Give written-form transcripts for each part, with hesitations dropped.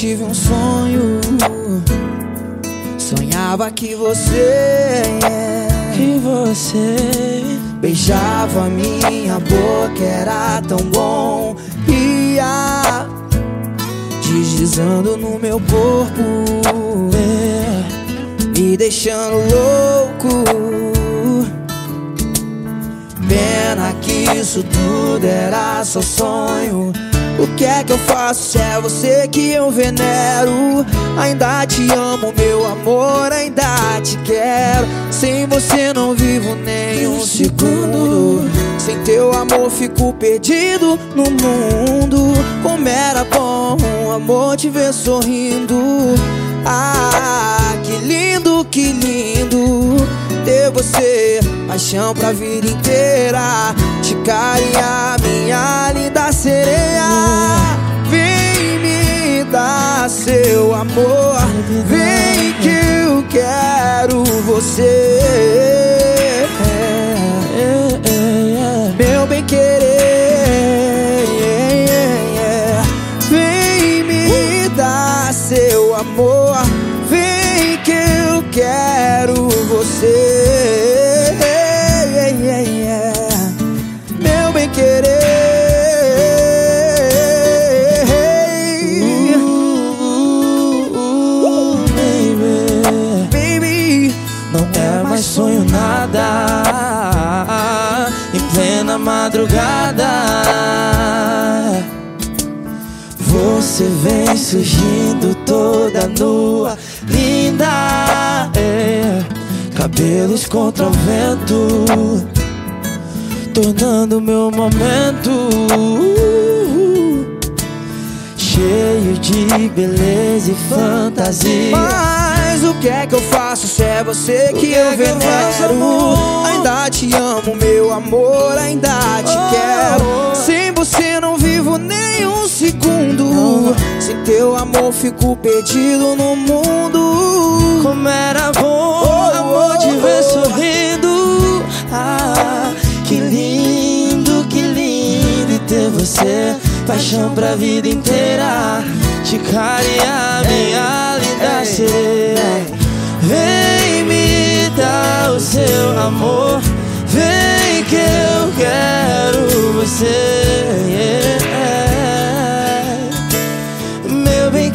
tive um sonho. Sonhava que você beijava minha boca, era tão bom. Ia deslizando no meu corpo, me deixando louco. Pena que isso tudo era só sonho. O que é que eu faço se é você que eu venero? Ainda te amo, meu amor, ainda te quero. Sem você não vivo nem um segundo. Sem teu amor fico perdido no mundo. Como era bom, amor, te ver sorrindo. Ah, que lindo ter você, paixão pra vida inteira. Te carinhar, minha linda sereia. Vem me dar seu amor, vem que eu quero você. Meu bem querer, vem me dar seu amor, vem que eu quero você. Meu bem querer, baby. Não é mais sonho nada, em plena madrugada você vem surgindo toda nua, linda, cabelos contra o vento, tornando meu momento cheio de beleza e fantasia. Mas o que é que eu faço se é você que eu venero? Ainda te amo, meu amor, ainda te quero. Sem você não vivo nem um segundo. Sem teu amor fico perdido no mundo. Como era bom, amor, te ver sorrindo. Ah, que lindo e ter você, paixão pra vida inteira. Te carinhar, minha linda sereia. Vem me dar o seu amor, vem que eu quero você. Meu bem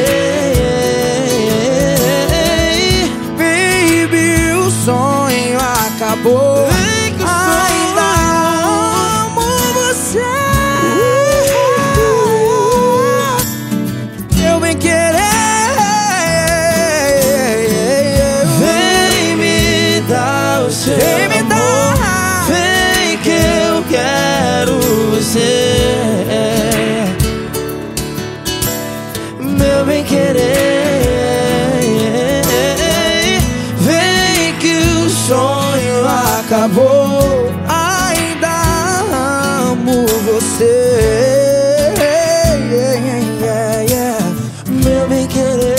querer, baby, o sonho acabou. Ainda amo você. Meu bem querer, vem me dar o seu amor, vem que eu quero você. Meu bem querer, vem que o sonho acabou. Ainda amo você. Meu bem querer,